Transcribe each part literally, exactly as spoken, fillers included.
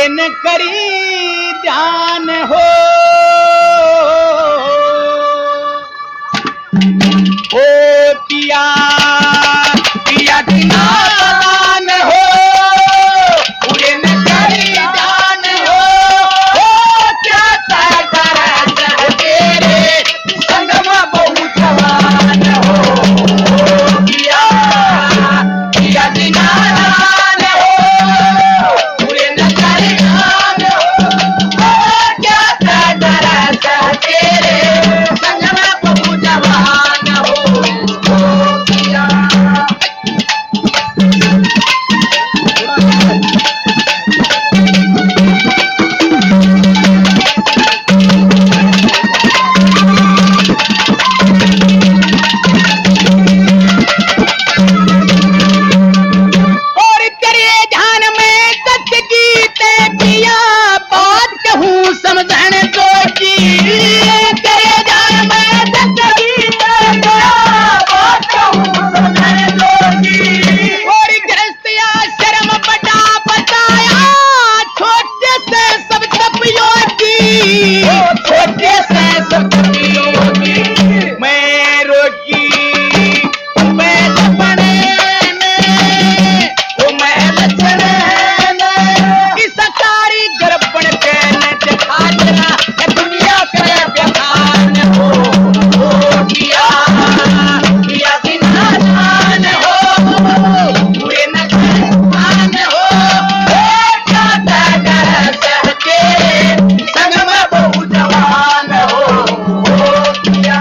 न करी ध्यान हो ओ पिया पिया दीनादान हो पूरे न करी ध्यान हो ओ क्या तरस तेरे संग में बहु जवान हो पिया पिया दीनादान हो पूरे न करी ध्यान हो ओ क्या तरस तेरे संग में बहु जवान हो पिया और तेरे ध्यान में सच गीते पिया बात कहूँ समझण जोगी तेरे ध्यान में सच गीते पिया बात कहूँ समझण जोगी और गृहस्थिया शर्म बटा बताया छोटे से सब तपियोगी छोटे से सब तपियोगी मैं रोगी मैं सपने में ओ मैं लचने में इस सारी गरपण के न खातना ये दुनिया करे बेखान हो ओ पिया पिया दीनादान हो पूरे न खान हो ओ क्या तरस तेरे संग में बहु जवान हो ओ पिया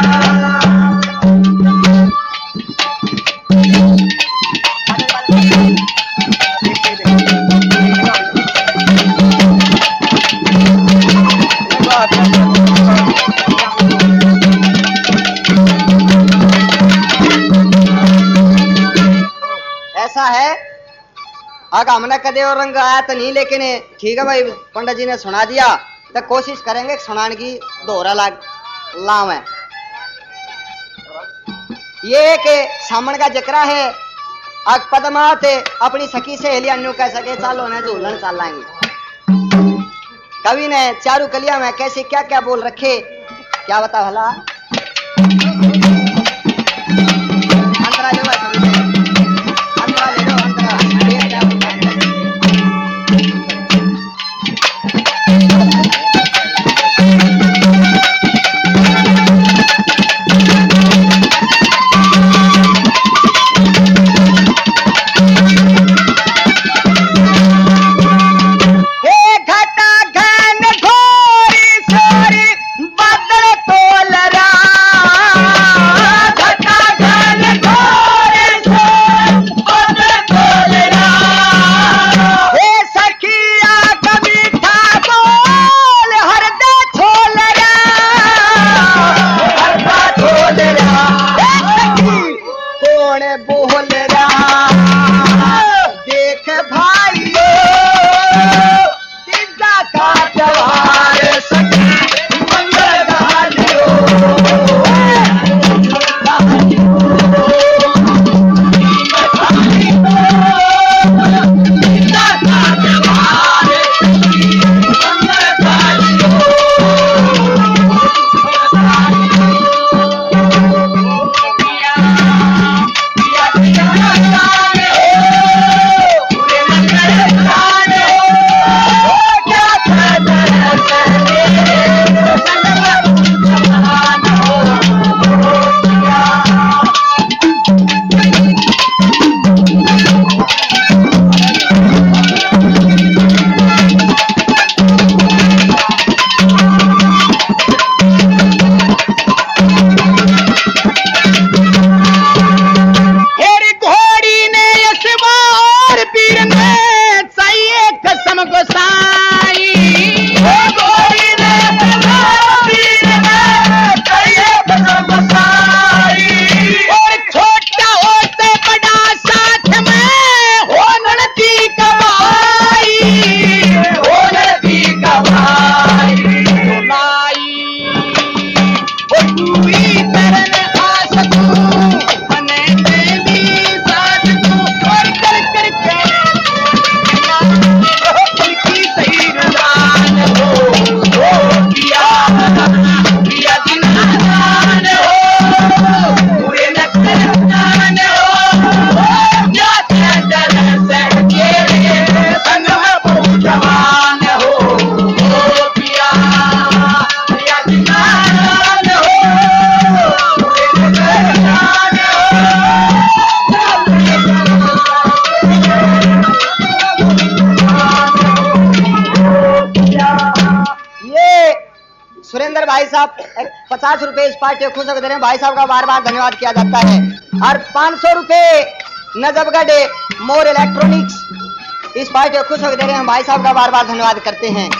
ऐसा है आग हमने कदे और रंग आया तो नहीं, लेकिन ठीक है भाई पंडित जी ने सुना दिया तो कोशिश करेंगे सुनाने की दोहरा लाग लाव है। ये के सामन का जकरा है आग पदमात अपनी सखी से हेली अन्नू कह सके चालो ने झूलन चल लाएंगे। कवि ने चारू कलिया में कैसे क्या क्या बोल रखे क्या बता भला। अंतरा ले लो अंतरा ले लो अंतरा घन घोरी सोरी बादल तोल रा भाई साहब पचास रुपए इस पार्टी को खुश होकर दे रहे हैं, भाई साहब का बार बार धन्यवाद किया जाता है। और पाँच सौ रुपए नजफगढ़ मोर इलेक्ट्रॉनिक्स इस पार्टी को खुश होकर दे रहे हैं, भाई साहब का बार बार धन्यवाद करते हैं।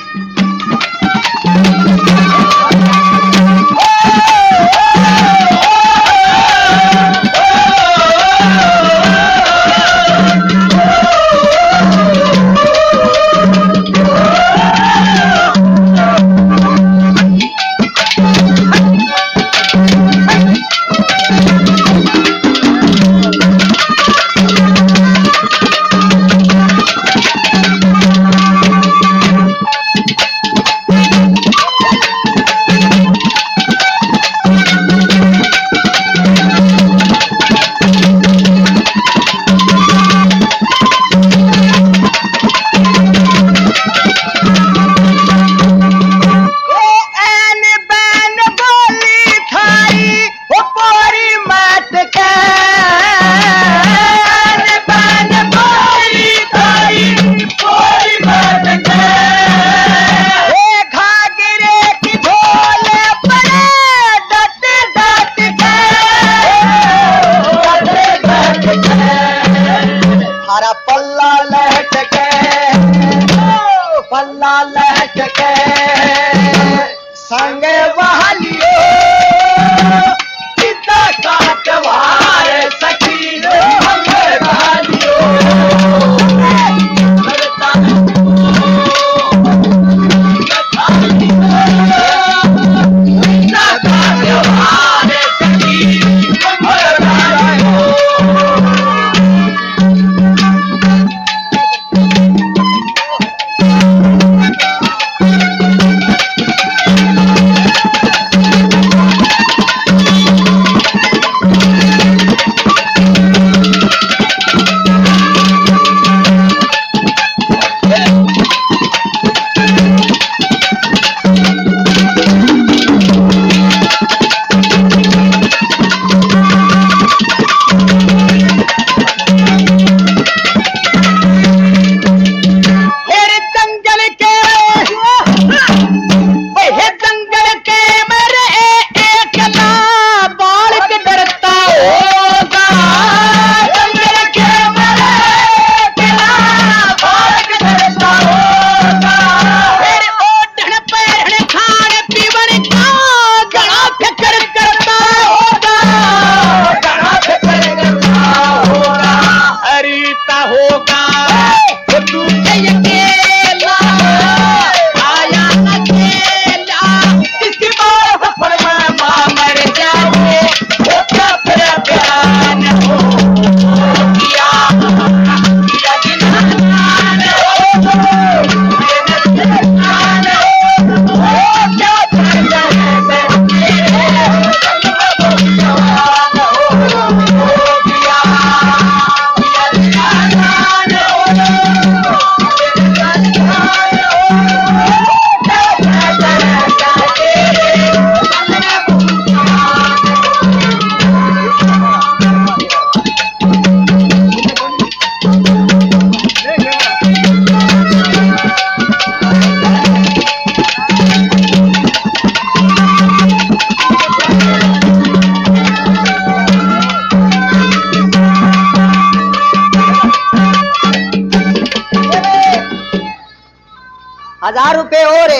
हजार रुपए और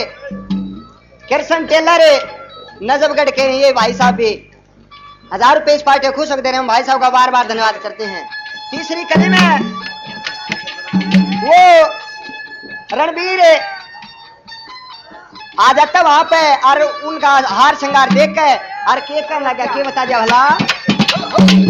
कृष्ण टेलर नजफगढ़ के ये भाई साहब भी हजार रुपए इस पार्टी खुश होकर दे रहे हैं, हम भाई साहब का बार बार धन्यवाद करते हैं। तीसरी कली में वो रणबीर आ जाता वहां पे और उनका हार श्रृंगार देख के और के कहने लगा, के बता जा भला